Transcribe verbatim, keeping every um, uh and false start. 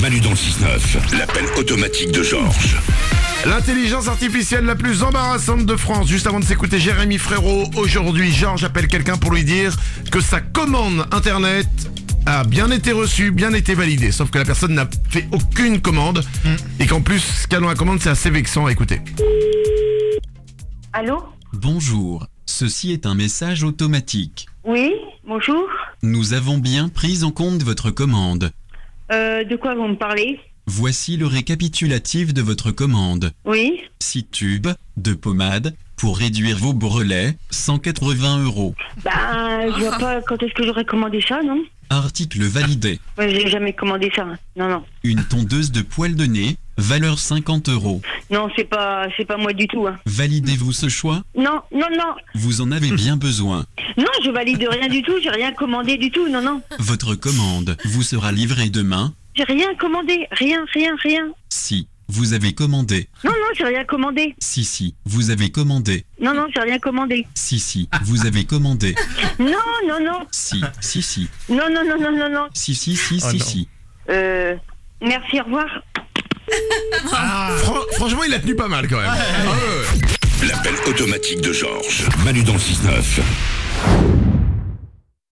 Manu dans le six neuf, l'appel automatique de Georges. L'intelligence artificielle la plus embarrassante de France. Juste avant de s'écouter Jérémy Frérot, aujourd'hui, Georges appelle quelqu'un pour lui dire que sa commande internet a bien été reçue, bien été validée. Sauf que la personne n'a fait aucune commande mm. et qu'en plus, ce qu'il y a dans la commande, c'est assez vexant à écouter. Allô ? Bonjour, ceci est un message automatique. Oui, bonjour. Nous avons bien pris en compte votre commande. Euh, de quoi vous me parlez ? Voici le récapitulatif de votre commande. Oui. six tubes de pommade pour réduire vos brelets, cent quatre-vingts euros. Bah, je vois pas quand est-ce que j'aurais commandé ça, non ? Article validé. Ouais, j'ai jamais commandé ça. Non, non. Une tondeuse de poils de nez, valeur cinquante euros. Non, c'est pas, c'est pas moi du tout. Hein. Validez-vous ce choix ? Non, non, non. Vous en avez bien besoin. Non, je valide rien du tout. J'ai rien commandé du tout. Non, non. Votre commande vous sera livrée demain ? J'ai rien commandé. Rien, rien, rien. Si, vous avez commandé. Non, non, j'ai rien commandé. Si, si, vous avez commandé. Non, non, j'ai rien commandé. Si, si, vous avez commandé. Non, non, non. Si, si, si. Non, non, non, non, non, non. Si, si, si, Oh si, non. si. Euh, merci, au revoir. Ah, fran- franchement, il a tenu pas mal quand même. Ah, ouais, ouais. L'appel automatique de Georges. Manu dans le six neuf.